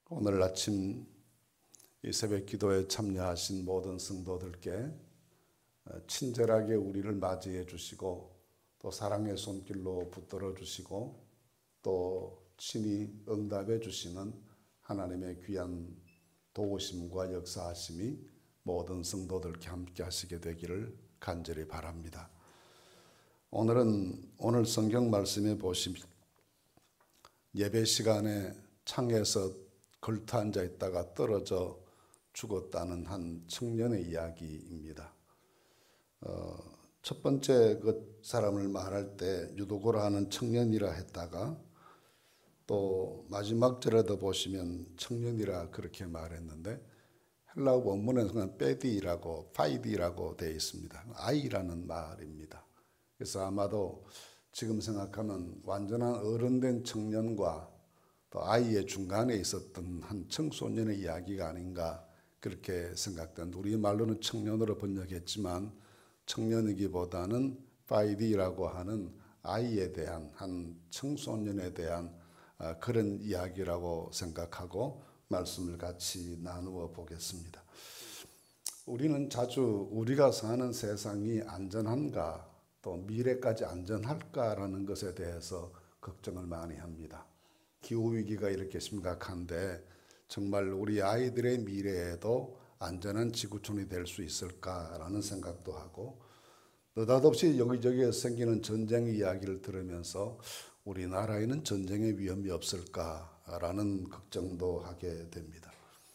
오늘 아침 이 새벽 기도에 참여하신 모든 성도들께 친절하게 우리를 맞이해 주시고 또 사랑의 손길로 붙들어 주시고 또 친히 응답해 주시는 하나님의 귀한 도우심과 역사하심이 모든 성도들께 함께 하시게 되기를 간절히 바랍니다. 오늘 성경 말씀에 보시면 예배 시간에 창에서 걸터 앉아 있다가 떨어져 죽었다는 한 청년의 이야기입니다. 첫 번째 그 사람을 말할 때 유도고라 하는 청년이라 했다가 또 마지막 절에도 보시면 청년이라 그렇게 말했는데 헬라어 원문에서는 페디라고 파이디라고 되어 있습니다. 아이라는 말입니다. 그래서 아마도 지금 생각하면 완전한 어른된 청년과 또 아이의 중간에 있었던 한 청소년의 이야기가 아닌가 그렇게 생각된다. 우리 말로는 청년으로 번역했지만 청년이기보다는 파이디라고 하는 아이에 대한 한 청소년에 대한 그런 이야기라고 생각하고 말씀을 같이 나누어 보겠습니다. 우리는 자주 우리가 사는 세상이 안전한가 또 미래까지 안전할까라는 것에 대해서 걱정을 많이 합니다. 기후위기가 이렇게 심각한데 정말 우리 아이들의 미래에도 안전한 지구촌이 될 수 있을까라는 생각도 하고 느닷없이 여기저기에 생기는 전쟁 이야기를 들으면서 우리나라에는 전쟁의 위험이 없을까라는 걱정도 하게 됩니다.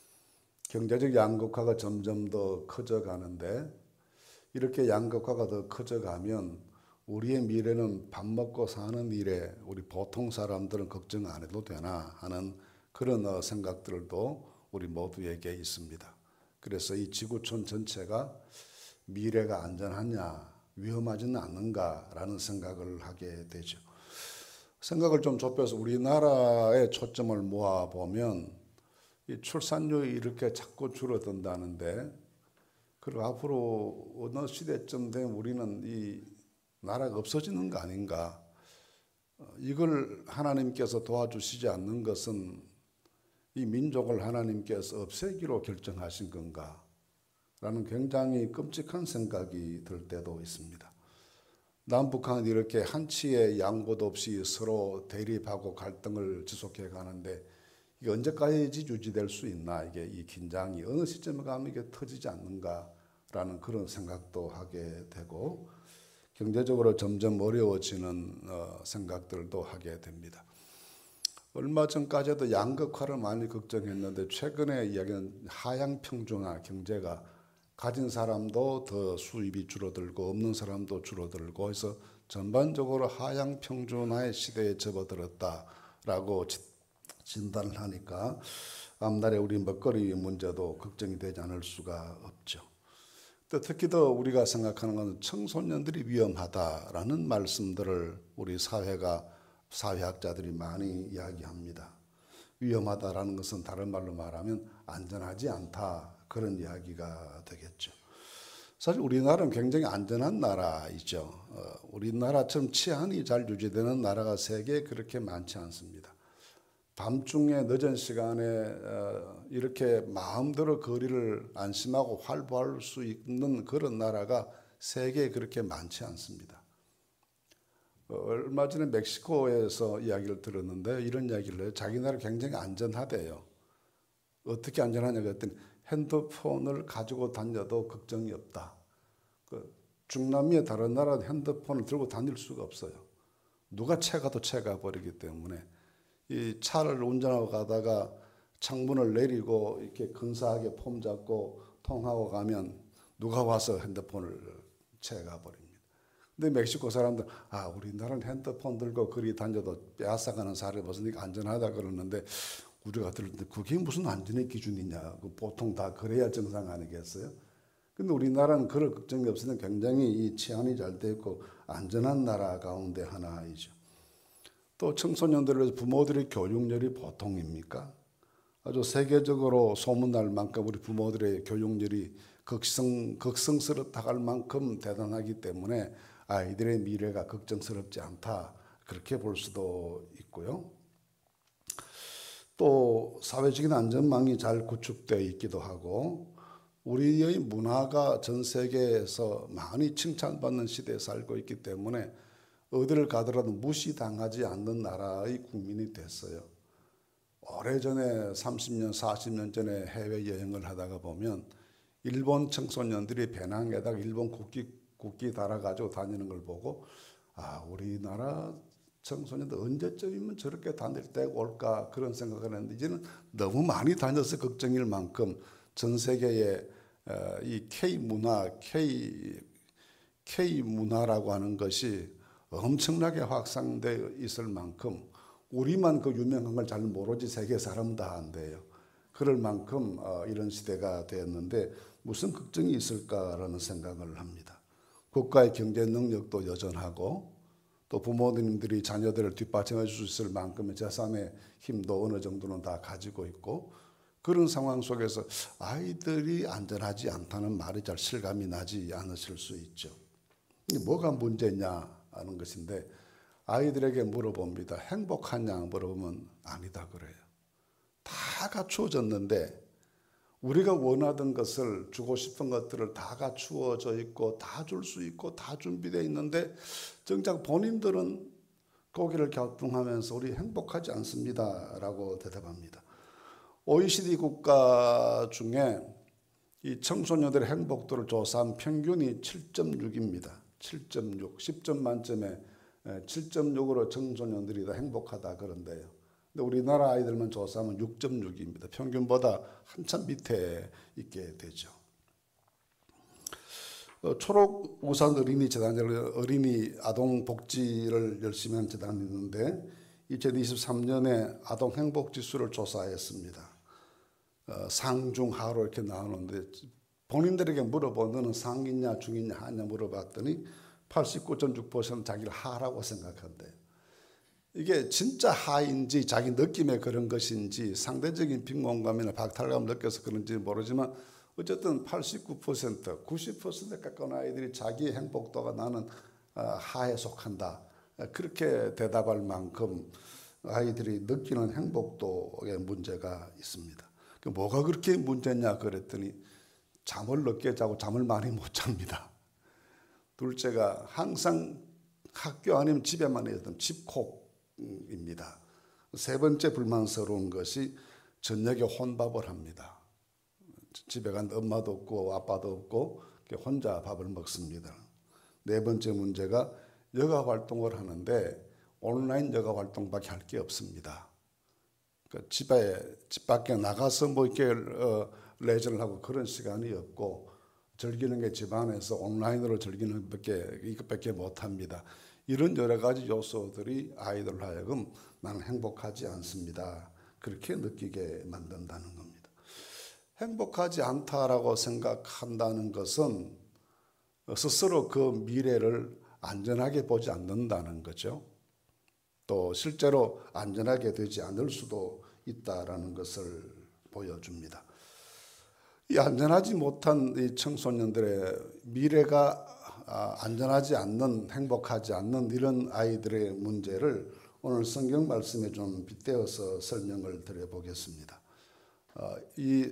경제적 양극화가 점점 더 커져가는데 이렇게 양극화가 더 커져가면 우리의 미래는 밥 먹고 사는 일에 우리 보통 사람들은 걱정 안 해도 되나 하는 그런 생각들도 우리 모두에게 있습니다. 그래서 이 지구촌 전체가 미래가 안전하냐 위험하지는 않는가라는 생각을 하게 되죠. 생각을 좀 좁혀서 우리나라의 초점을 모아보면 이 출산율이 이렇게 자꾸 줄어든다는데 그리고 앞으로 어느 시대쯤 되면 우리는 이 나라가 없어지는 거 아닌가. 이걸 하나님께서 도와주시지 않는 것은 이 민족을 하나님께서 없애기로 결정하신 건가 라는 굉장히 끔찍한 생각이 들 때도 있습니다. 남북한이 이렇게 한치의 양보도 없이 서로 대립하고 갈등을 지속해 가는데 이게 언제까지 유지될 수 있나, 이게 이 긴장이 어느 시점에 가면 이게 터지지 않는가라는 그런 생각도 하게 되고 경제적으로 점점 어려워지는 생각들도 하게 됩니다. 얼마 전까지도 양극화를 많이 걱정했는데 최근에 이야기는 하향 평준화 경제가 가진 사람도 더 수입이 줄어들고 없는 사람도 줄어들고 해서 전반적으로 하향 평준화의 시대에 접어들었다라고 진단을 하니까 앞날에 우리 먹거리 문제도 걱정이 되지 않을 수가 없죠. 특히 더 우리가 생각하는 것은 청소년들이 위험하다라는 말씀들을 우리 사회학자들이 많이 이야기합니다. 위험하다라는 것은 다른 말로 말하면 안전하지 않다 그런 이야기가 되겠죠. 사실 우리나라는 굉장히 안전한 나라이죠. 우리나라처럼 치안이 잘 유지되는 나라가 세계에 그렇게 많지 않습니다. 밤중에 늦은 시간에 이렇게 마음대로 거리를 안심하고 활보할 수 있는 그런 나라가 세계에 그렇게 많지 않습니다. 얼마 전에 멕시코에서 이야기를 들었는데 이런 이야기를 해요. 자기 나라 굉장히 안전하대요. 어떻게 안전하냐 그랬더니 핸드폰을 가지고 다녀도 걱정이 없다. 중남미의 다른 나라 핸드폰을 들고 다닐 수가 없어요. 누가 채가도 채가 버리기 때문에 이 차를 운전하고 가다가 창문을 내리고 이렇게 근사하게 폼 잡고 통하고 가면 누가 와서 핸드폰을 채가 버립니다. 근데 멕시코 사람들 우리나라는 핸드폰 들고 거리 다녀도 빼앗아가는 사례 벗으니까 안전하다 그러는데 우리가 들을 때 그게 무슨 안전의 기준이냐. 보통 다 그래야 정상 아니겠어요? 근데 우리나라는 그럴 걱정이 없으니 굉장히 이 치안이 잘 되어 있고 안전한 나라 가운데 하나이죠. 또 청소년들을 위해서 부모들의 교육열이 보통입니까? 아주 세계적으로 소문날 만큼 우리 부모들의 교육열이 극성스럽다 할 만큼 대단하기 때문에 아이들의 미래가 걱정스럽지 않다 그렇게 볼 수도 있고요. 또 사회적인 안전망이 잘 구축되어 있기도 하고 우리의 문화가 전 세계에서 많이 칭찬받는 시대에 살고 있기 때문에 어디를 가더라도 무시당하지 않는 나라의 국민이 됐어요. 오래전에 30년, 40년 전에 해외여행을 하다가 보면 일본 청소년들이 배낭에다가 일본 국기 달아가지고 다니는 걸 보고 우리나라 청소년들 언제쯤이면 저렇게 다닐 때가 올까 그런 생각을 했는데 이제는 너무 많이 다녀서 걱정일 만큼 전 세계에 이 K 문화라고 하는 것이 엄청나게 확산되어 있을 만큼 우리만 그 유명한 걸 잘 모르지 세계 사람 다 안돼요. 그럴 만큼 이런 시대가 되었는데 무슨 걱정이 있을까라는 생각을 합니다. 국가의 경제 능력도 여전하고 또 부모님들이 자녀들을 뒷받침해 줄 수 있을 만큼의 재산의 힘도 어느 정도는 다 가지고 있고 그런 상황 속에서 아이들이 안전하지 않다는 말이 잘 실감이 나지 않으실 수 있죠. 뭐가 문제냐 하는 것인데 아이들에게 물어봅니다. 행복하냐 물어보면 아니다 그래요. 다 갖추어졌는데 우리가 원하던 것을 주고 싶은 것들을 다 갖추어져 있고 다 줄 수 있고 다 준비되어 있는데 정작 본인들은 고개를 갸우뚱하면서 우리 행복하지 않습니다 라고 대답합니다. OECD 국가 중에 이 청소년들의 행복도를 조사한 평균이 7.6입니다. 7.6, 10점 만점에 7.6으로 청소년들이 다 행복하다 그런데요. 근데 우리나라 아이들만 조사하면 6.6입니다. 평균보다 한참 밑에 있게 되죠. 초록우산 어린이 재단이라는 어린이 아동 복지를 열심히 하는 재단이 있는데 2023년에 아동 행복 지수를 조사했습니다. 상중하로 이렇게 나오는데 본인들에게 물어본 너는 상이냐 중이냐 하냐 물어봤더니 89.6% 자기를 하라고 생각한대요. 이게 진짜 하인지 자기 느낌에 그런 것인지 상대적인 빈곤감이나 박탈감을 느껴서 그런지 모르지만 어쨌든 89%, 90% 가까운 아이들이 자기의 행복도가 나는 하에 속한다. 그렇게 대답할 만큼 아이들이 느끼는 행복도에 문제가 있습니다. 뭐가 그렇게 문제냐 그랬더니 잠을 늦게 자고 잠을 많이 못 잡니다. 둘째가 항상 학교 아니면 집에만 있던 집콕입니다. 세 번째 불만스러운 것이 저녁에 혼밥을 합니다. 집에 간 엄마도 없고 아빠도 없고 혼자 밥을 먹습니다. 네 번째 문제가 여가 활동을 하는데 온라인 여가 활동밖에 할 게 없습니다. 집 밖에 나가서 뭐 이렇게 레저를 하고 그런 시간이 없고 즐기는 게 집안에서 온라인으로 즐기는 이것밖에 못합니다. 이런 여러 가지 요소들이 아이들 하여금 나는 행복하지 않습니다. 그렇게 느끼게 만든다는 겁니다. 행복하지 않다라고 생각한다는 것은 스스로 그 미래를 안전하게 보지 않는다는 거죠. 또 실제로 안전하게 되지 않을 수도 있다라는 것을 보여줍니다. 이 안전하지 못한 이 청소년들의 미래가 안전하지 않는, 행복하지 않는 이런 아이들의 문제를 오늘 성경 말씀에 좀 빗대어서 설명을 드려보겠습니다. 이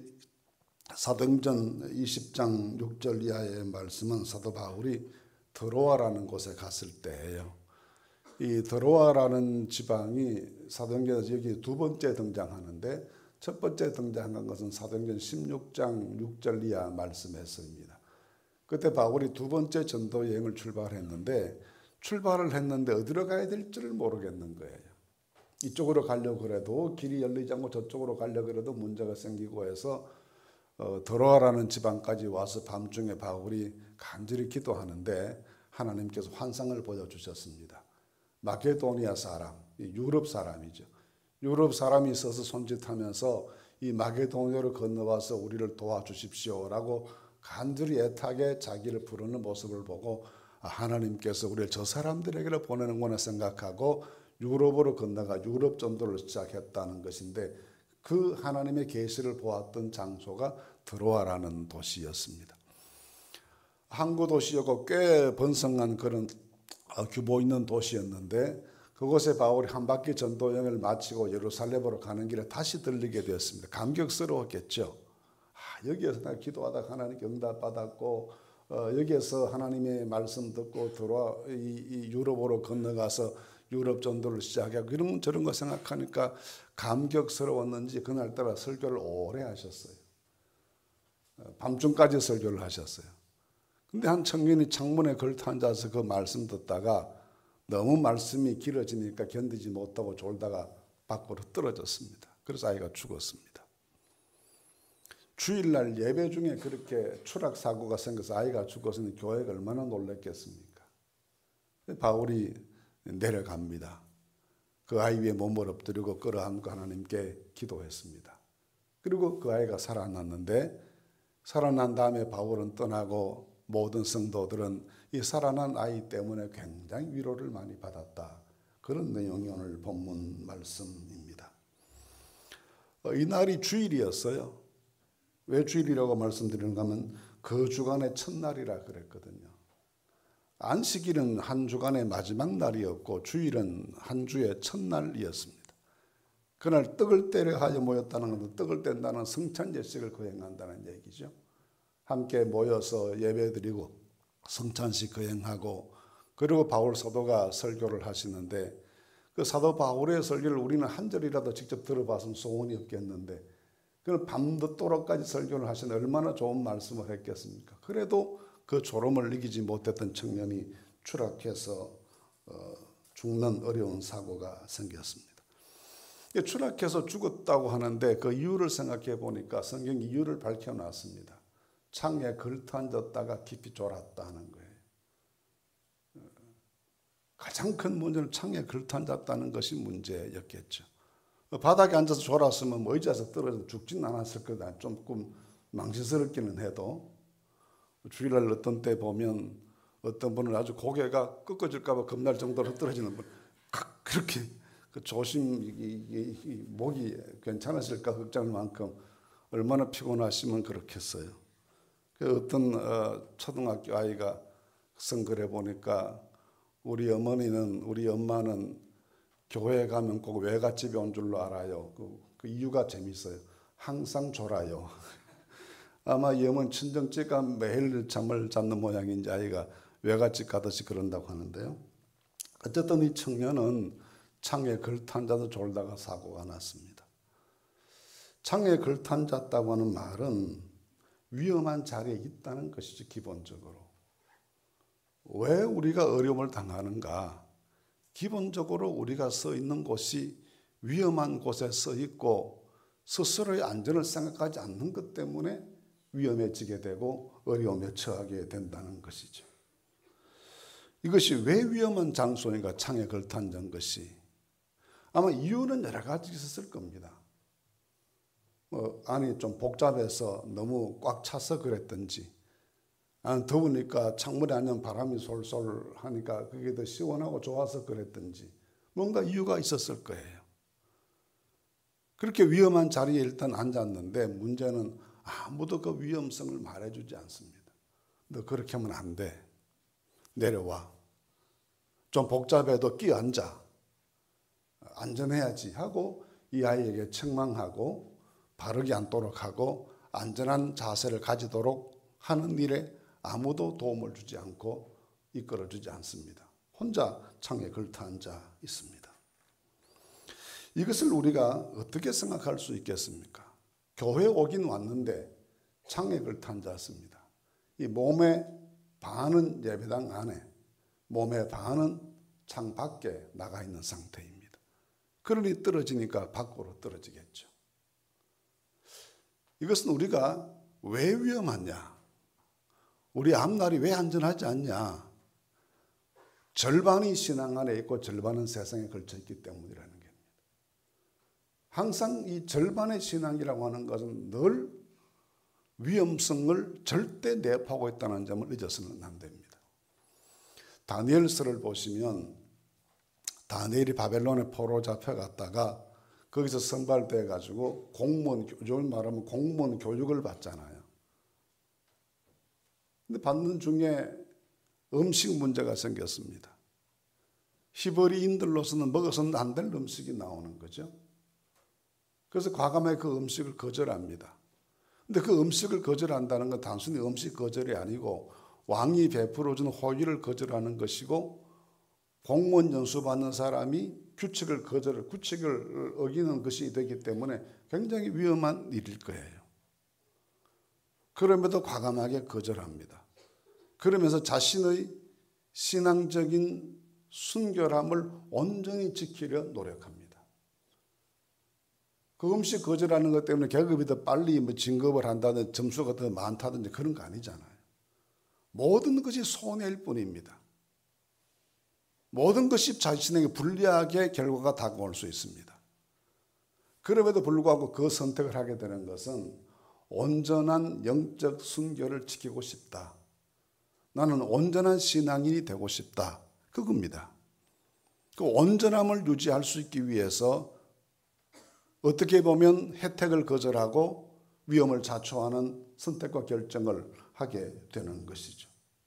사도행전 20장 6절 이하의 말씀은 사도 바울이 드로아라는 곳에 갔을 때예요. 이 드로아라는 지방이 사도행전에서 여기 두 번째 등장하는데 첫 번째 등장한 것은 사도행전 16장 6절 이하 말씀에서입니다. 그때 바울이 두 번째 전도 여행을 출발을 했는데 어디로 가야 될지를 모르겠는 거예요. 이쪽으로 가려고 그래도 길이 열리지 않고 저쪽으로 가려고 그래도 문제가 생기고 해서 드로아라는 지방까지 와서 밤중에 바울이 간절히 기도하는데 하나님께서 환상을 보여주셨습니다. 마게도니아 사람, 유럽 사람이죠. 유럽 사람이 있어서 손짓하면서 이 마게도니아로 건너와서 우리를 도와주십시오라고 간절히 애타게 자기를 부르는 모습을 보고 하나님께서 우리를 저 사람들에게로 보내는구나 생각하고 유럽으로 건너가 유럽 전도를 시작했다는 것인데 그 하나님의 계시를 보았던 장소가 드로아라는 도시였습니다. 항구 도시였고 꽤 번성한 그런 규모 있는 도시였는데 그곳에 바울이 한 바퀴 전도 여행을 마치고 예루살렘으로 가는 길에 다시 들리게 되었습니다. 감격스러웠겠죠. 여기에서 나 기도하다 하나님께 응답받았고 여기에서 하나님의 말씀 듣고 들어와 이 유럽으로 건너가서 유럽 전도를 시작하고 이런 저런 거 생각하니까 감격스러웠는지 그날따라 설교를 오래 하셨어요. 밤중까지 설교를 하셨어요. 근데 한 청년이 창문에 걸터 앉아서 그 말씀 듣다가 너무 말씀이 길어지니까 견디지 못하고 졸다가 밖으로 떨어졌습니다. 그래서 아이가 죽었습니다. 주일날 예배 중에 그렇게 추락 사고가 생겨서 아이가 죽었으니 교회가 얼마나 놀랐겠습니까? 바울이 내려갑니다. 그 아이 위에 몸을 엎드리고 끌어안고 하나님께 기도했습니다. 그리고 그 아이가 살아났는데 살아난 다음에 바울은 떠나고 모든 성도들은 이 살아난 아이 때문에 굉장히 위로를 많이 받았다. 그런 내용이 오늘 본문 말씀입니다. 이날이 주일이었어요. 왜 주일이라고 말씀드리는가 하면 그 주간의 첫날이라 그랬거든요. 안식일은 한 주간의 마지막 날이었고 주일은 한 주의 첫날이었습니다. 그날 떡을 떼려 하여 모였다는 것은 떡을 뗀다는 성찬예식을 거행한다는 얘기죠. 함께 모여서 예배드리고 성찬식 거행하고 그리고 바울 사도가 설교를 하시는데 그 사도 바울의 설교를 우리는 한 절이라도 직접 들어봐서는 소원이 없겠는데 그 밤늦도록까지 설교를 하시는 얼마나 좋은 말씀을 했겠습니까? 그래도 그 졸음을 이기지 못했던 청년이 추락해서 죽는 어려운 사고가 생겼습니다. 추락해서 죽었다고 하는데 그 이유를 생각해 보니까 성경이 이유를 밝혀놨습니다. 창에 걸터앉았다가 깊이 졸았다는 거예요. 가장 큰 문제는 창에 걸터앉았다는 것이 문제였겠죠. 바닥에 앉아서 졸았으면 뭐 의자에서 떨어져 죽지는 않았을 거다. 조금 망신스럽기는 해도 주일날 어떤 때 보면 어떤 분은 아주 고개가 꺾어질까 봐 겁날 정도로 떨어지는 분 그렇게 조심 목이 괜찮으실까 걱정할 만큼 얼마나 피곤하시면 그렇겠어요. 어떤 초등학교 아이가 선글에 보니까 우리 엄마는 교회에 가면 꼭 외갓집에 온 줄로 알아요. 그 이유가 재밌어요. 항상 졸아요. 아마 이 어머니 친정집가 매일 잠을 잤는 모양인지 아이가 외갓집 가듯이 그런다고 하는데요. 어쨌든 이 청년은 창에 걸터앉아서 졸다가 사고가 났습니다. 창에 걸터앉았다고 하는 말은 위험한 자리에 있다는 것이죠. 기본적으로. 왜 우리가 어려움을 당하는가? 기본적으로 우리가 서 있는 곳이 위험한 곳에 서 있고 스스로의 안전을 생각하지 않는 것 때문에 위험해지게 되고 어려움에 처하게 된다는 것이죠. 이것이 왜 위험한 장소인가? 창에 걸터앉은 것이 아마 이유는 여러 가지 있었을 겁니다. 안이 좀 복잡해서 너무 꽉 차서 그랬든지 더우니까 창문에 앉으면 바람이 솔솔 하니까 그게 더 시원하고 좋아서 그랬든지 뭔가 이유가 있었을 거예요. 그렇게 위험한 자리에 일단 앉았는데 문제는 아무도 그 위험성을 말해주지 않습니다. 너 그렇게 하면 안 돼. 내려와. 좀 복잡해도 끼어앉아. 안전해야지 하고 이 아이에게 책망하고 바르게 앉도록 하고 안전한 자세를 가지도록 하는 일에 아무도 도움을 주지 않고 이끌어주지 않습니다. 혼자 창에 걸터앉아 있습니다. 이것을 우리가 어떻게 생각할 수 있겠습니까? 교회에 오긴 왔는데 창에 걸터앉았습니다. 이 몸의 반은 예배당 안에, 몸의 반은 창 밖에 나가 있는 상태입니다. 그러니 떨어지니까 밖으로 떨어지겠죠. 이것은 우리가 왜 위험하냐? 우리 앞날이 왜 안전하지 않냐? 절반이 신앙 안에 있고 절반은 세상에 걸쳐 있기 때문이라는 겁니다. 항상 이 절반의 신앙이라고 하는 것은 늘 위험성을 절대 내포하고 있다는 점을 잊어서는 안 됩니다. 다니엘서를 보시면 다니엘이 바벨론에 포로 잡혀갔다가 거기서 선발돼 가지고 공무원, 요즘 말하면 공무원 교육을 받잖아요. 근데 받는 중에 음식 문제가 생겼습니다. 히브리인들로서는 먹어서는 안 될 음식이 나오는 거죠. 그래서 과감하게 그 음식을 거절합니다. 근데 그 음식을 거절한다는 건 단순히 음식 거절이 아니고 왕이 베풀어준 호의를 거절하는 것이고, 공무원 연수받는 사람이 규칙을 어기는 것이 되기 때문에 굉장히 위험한 일일 거예요. 그럼에도 과감하게 거절합니다. 그러면서 자신의 신앙적인 순결함을 온전히 지키려 노력합니다. 그 음식 거절하는 것 때문에 계급이 더 빨리 진급을 한다든지 점수가 더 많다든지 그런 거 아니잖아요. 모든 것이 손해일 뿐입니다. 모든 것이 자신에게 불리하게 결과가 다가올 수 있습니다. 그럼에도 불구하고 그 선택을 하게 되는 것은 온전한 영적 순결을 지키고 싶다. 나는 온전한 신앙인이 되고 싶다. 그겁니다. 그 온전함을 유지할 수 있기 위해서 어떻게 보면 혜택을 거절하고 위험을 자초하는 선택과 결정을 하게 되는 것이죠.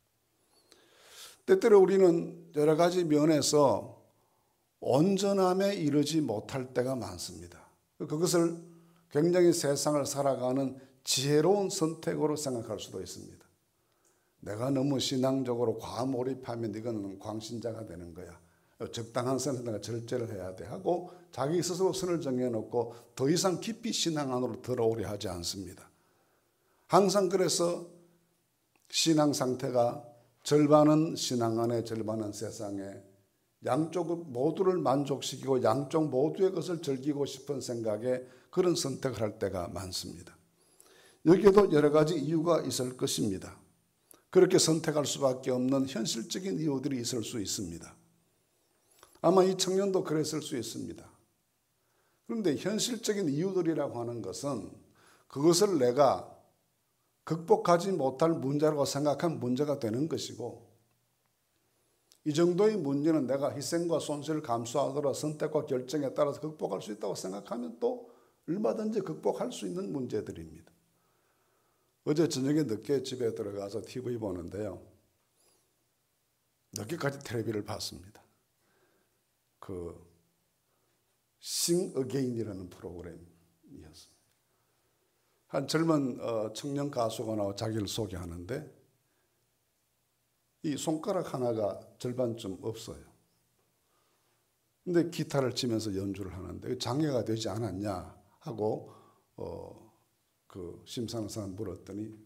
때때로 우리는 여러 가지 면에서 온전함에 이르지 못할 때가 많습니다. 그것을 굉장히 세상을 살아가는 지혜로운 선택으로 생각할 수도 있습니다. 내가 너무 신앙적으로 과몰입하면 이건 광신자가 되는 거야. 적당한 선에서 내가 절제를 해야 돼 하고 자기 스스로 선을 정해놓고 더 이상 깊이 신앙 안으로 들어오려 하지 않습니다. 항상 그래서 신앙 상태가 절반은 신앙 안에 절반은 세상에, 양쪽 모두를 만족시키고 양쪽 모두의 것을 즐기고 싶은 생각에 그런 선택을 할 때가 많습니다. 여기에도 여러 가지 이유가 있을 것입니다. 그렇게 선택할 수밖에 없는 현실적인 이유들이 있을 수 있습니다. 아마 이 청년도 그랬을 수 있습니다. 그런데 현실적인 이유들이라고 하는 것은 그것을 내가 극복하지 못할 문제라고 생각한 문제가 되는 것이고, 이 정도의 문제는 내가 희생과 손실을 감수하더라도 선택과 결정에 따라서 극복할 수 있다고 생각하면 또 얼마든지 극복할 수 있는 문제들입니다. 어제 저녁에 늦게 집에 들어가서 TV 보는데요. 늦게까지 텔레비를 봤습니다. 그 Sing Again이라는 프로그램이었습니다. 한 젊은 청년 가수가 나와 자기를 소개하는데 이 손가락 하나가 절반쯤 없어요. 근데 기타를 치면서 연주를 하는데 장애가 되지 않았냐 하고 그 심사하는 사람 물었더니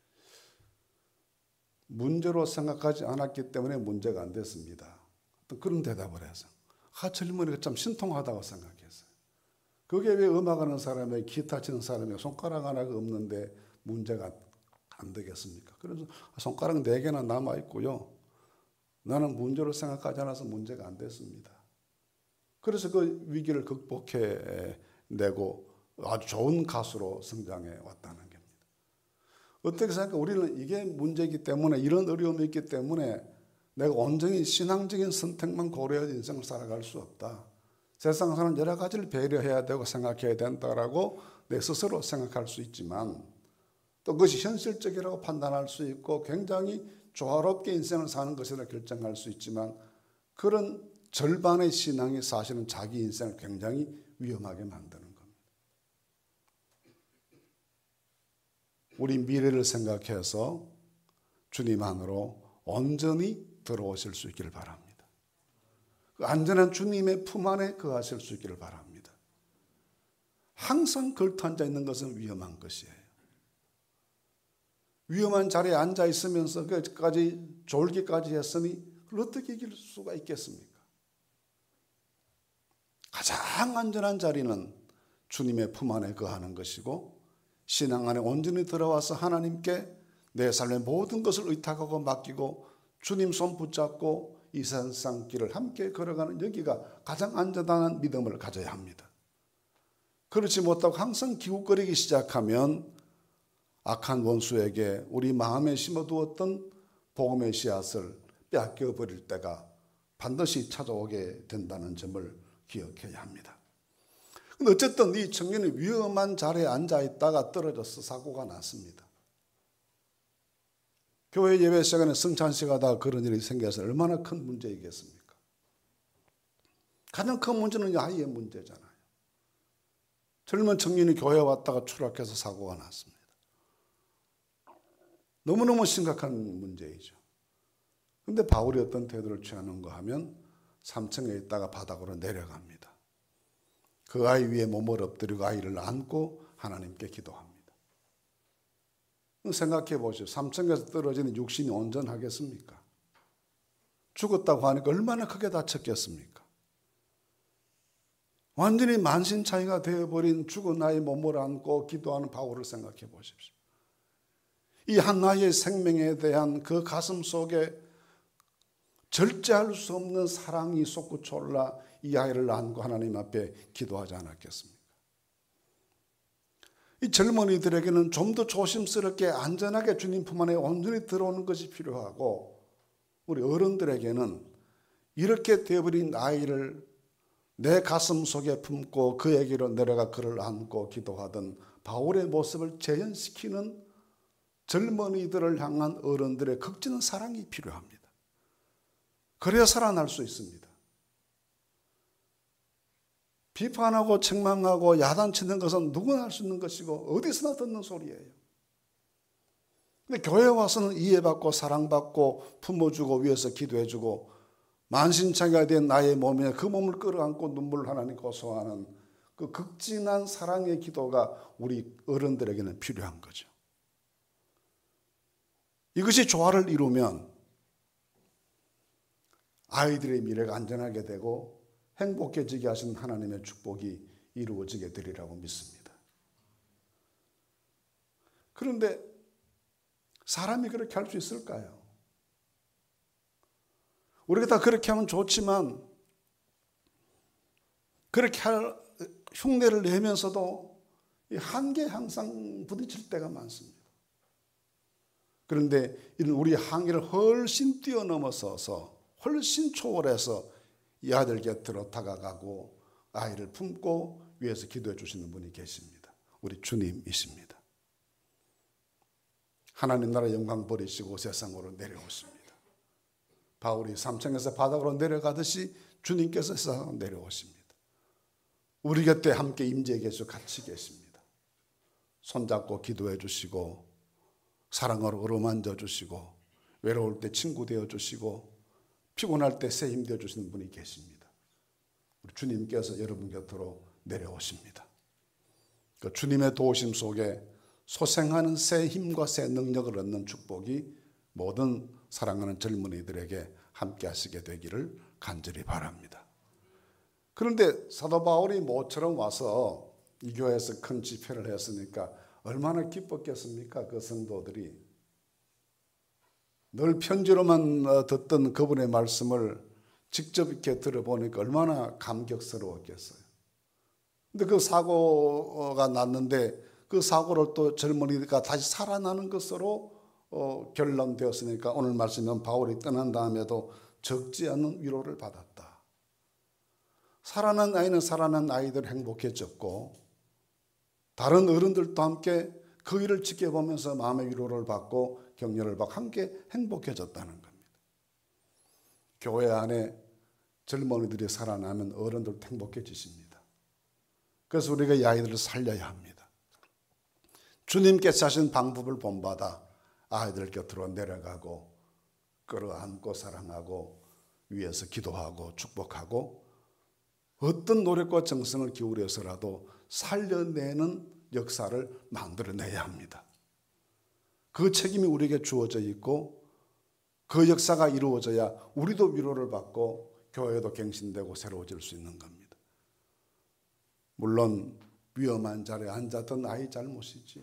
문제로 생각하지 않았기 때문에 문제가 안 됐습니다. 그런 대답을 해서 젊은이가 참 신통하다고 생각했어요. 그게 왜 음악하는 사람의 기타 치는 사람의 손가락 하나가 없는데 문제가 안 되겠습니까? 그래서 손가락 4개나 남아있고요. 나는 문제로 생각하지 않아서 문제가 안 됐습니다. 그래서 그 위기를 극복해내고 아주 좋은 가수로 성장해 왔다는 겁니다. 어떻게 생각할까? 우리는 이게 문제이기 때문에, 이런 어려움이 있기 때문에 내가 온전히 신앙적인 선택만 고려해서 인생을 살아갈 수 없다. 세상 사람 여러 가지를 배려해야 되고 생각해야 된다라고 내 스스로 생각할 수 있지만, 또 그것이 현실적이라고 판단할 수 있고 굉장히 조화롭게 인생을 사는 것이라 결정할 수 있지만, 그런 절반의 신앙이 사실은 자기 인생을 굉장히 위험하게 만드는 겁니다. 우리 미래를 생각해서 주님 안으로 온전히 들어오실 수 있기를 바랍니다. 그 안전한 주님의 품 안에 거하실 수 있기를 바랍니다. 항상 걸터앉아 있는 것은 위험한 것이에요. 위험한 자리에 앉아 있으면서 그까지 졸기까지 했으니 그걸 어떻게 이길 수가 있겠습니까? 가장 안전한 자리는 주님의 품 안에 거하는 것이고, 신앙 안에 온전히 들어와서 하나님께 내 삶의 모든 것을 의탁하고 맡기고 주님 손 붙잡고 이 세상 길을 함께 걸어가는, 여기가 가장 안전한 믿음을 가져야 합니다. 그렇지 못하고 항상 기웃거리기 시작하면 악한 원수에게 우리 마음에 심어두었던 복음의 씨앗을 빼앗겨 버릴 때가 반드시 찾아오게 된다는 점을 기억해야 합니다. 근데 어쨌든 이 청년이 위험한 자리에 앉아 있다가 떨어져서 사고가 났습니다. 교회 예배 시간에 성찬식 하다가 그런 일이 생겨서 얼마나 큰 문제이겠습니까? 가장 큰 문제는 아이의 문제잖아요. 젊은 청년이 교회에 왔다가 추락해서 사고가 났습니다. 너무너무 심각한 문제이죠. 그런데 바울이 어떤 태도를 취하는가 하면 3층에 있다가 바닥으로 내려갑니다. 그 아이 위에 몸을 엎드리고 아이를 안고 하나님께 기도합니다. 생각해 보시오. 3층에서 떨어지는 육신이 온전하겠습니까? 죽었다고 하니까 얼마나 크게 다쳤겠습니까? 완전히 만신창이가 되어버린 죽은 아이 몸을 안고 기도하는 바울을 생각해 보십시오. 이 한 아이의 생명에 대한 그 가슴 속에 절제할 수 없는 사랑이 솟구쳐 올라 이 아이를 안고 하나님 앞에 기도하지 않았겠습니까? 이 젊은이들에게는 좀 더 조심스럽게 안전하게 주님 품 안에 온전히 들어오는 것이 필요하고, 우리 어른들에게는 이렇게 되어버린 아이를 내 가슴 속에 품고 그에게로 내려가 그를 안고 기도하던 바울의 모습을 재현시키는 젊은이들을 향한 어른들의 극진한 사랑이 필요합니다. 그래야 살아날 수 있습니다. 비판하고 책망하고 야단치는 것은 누구나 할 수 있는 것이고 어디서나 듣는 소리예요. 근데 교회 와서는 이해받고 사랑받고 품어주고 위에서 기도해주고 만신창이가 된 나의 몸에 그 몸을 끌어안고 눈물을 하나님 고소하는 그 극진한 사랑의 기도가 우리 어른들에게는 필요한 거죠. 이것이 조화를 이루면 아이들의 미래가 안전하게 되고 행복해지게 하신 하나님의 축복이 이루어지게 되리라고 믿습니다. 그런데 사람이 그렇게 할 수 있을까요? 우리가 다 그렇게 하면 좋지만 그렇게 할 흉내를 내면서도 이 한계에 항상 부딪힐 때가 많습니다. 그런데 이런 우리 한계를 훨씬 뛰어넘어서서 훨씬 초월해서 이 아들 곁으로 다가가고 아이를 품고 위에서 기도해 주시는 분이 계십니다. 우리 주님이십니다. 하나님 나라 영광 버리시고 세상으로 내려오십니다. 바울이 3층에서 바닥으로 내려가듯이 주님께서 세상으로 내려오십니다. 우리 곁에 함께 임재해 계시고 같이 계십니다. 손잡고 기도해 주시고 사랑으로 어루만져 주시고 외로울 때 친구 되어 주시고 피곤할 때 새 힘 되어 주시는 분이 계십니다. 우리 주님께서 여러분 곁으로 내려오십니다. 그 주님의 도우심 속에 소생하는 새 힘과 새 능력을 얻는 축복이 모든 사랑하는 젊은이들에게 함께 하시게 되기를 간절히 바랍니다. 그런데 사도 바울이 모처럼 와서 이 교회에서 큰 집회를 했으니까 얼마나 기뻤겠습니까? 그 성도들이 늘 편지로만 듣던 그분의 말씀을 직접 이렇게 들어보니까 얼마나 감격스러웠겠어요. 근데 그 사고가 났는데 그 사고를 또 젊은이가 다시 살아나는 것으로 결론되었으니까 오늘 말씀은 바울이 떠난 다음에도 적지 않은 위로를 받았다. 살아난 아이는 살아난 아이들 행복해졌고 다른 어른들도 함께 그 일을 지켜보면서 마음의 위로를 받고 격려를 받고 함께 행복해졌다는 겁니다. 교회 안에 젊은이들이 살아나면 어른들도 행복해지십니다. 그래서 우리가 이 아이들을 살려야 합니다. 주님께서 하신 방법을 본받아 아이들 곁으로 내려가고 끌어안고 사랑하고 위에서 기도하고 축복하고 어떤 노력과 정성을 기울여서라도 살려내는 역사를 만들어내야 합니다. 그 책임이 우리에게 주어져 있고 그 역사가 이루어져야 우리도 위로를 받고 교회도 갱신되고 새로워질 수 있는 겁니다. 물론 위험한 자리에 앉았던 아이 잘못이지요.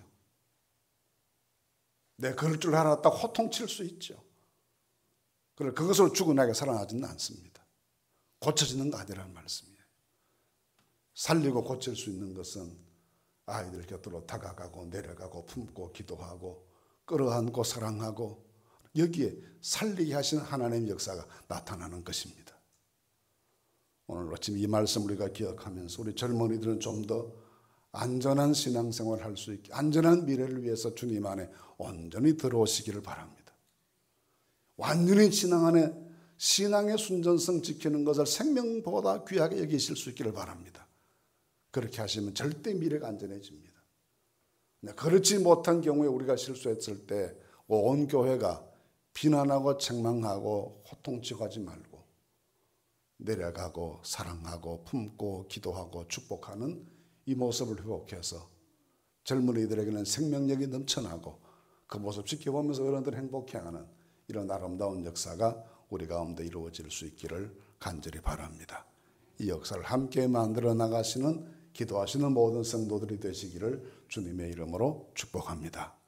내 그럴 줄 알았다고 호통칠 수 있죠. 그러나 그것을 죽어나게 살아나지는 않습니다. 고쳐지는 거 아니라는 말씀이에요. 살리고 고칠 수 있는 것은 아이들 곁으로 다가가고 내려가고 품고 기도하고 끌어안고 사랑하고 여기에 살리게 하시는 하나님의 역사가 나타나는 것입니다. 오늘 아침 이 말씀 우리가 기억하면서 우리 젊은이들은 좀 더 안전한 신앙생활을 할 수 있게 안전한 미래를 위해서 주님 안에 온전히 들어오시기를 바랍니다. 완전히 신앙 안에 신앙의 순전성 지키는 것을 생명보다 귀하게 여기실 수 있기를 바랍니다. 그렇게 하시면 절대 미래가 안전해집니다. 그렇지 못한 경우에 우리가 실수했을 때 온 교회가 비난하고 책망하고 호통치고 하지 말고 내려가고 사랑하고 품고 기도하고 축복하는 이 모습을 회복해서 젊은이들에게는 생명력이 넘쳐나고 그 모습 지켜보면서 어른들 행복해하는 이런 아름다운 역사가 우리 가운데 이루어질 수 있기를 간절히 바랍니다. 이 역사를 함께 만들어 나가시는 기도하시는 모든 성도들이 되시기를 주님의 이름으로 축복합니다.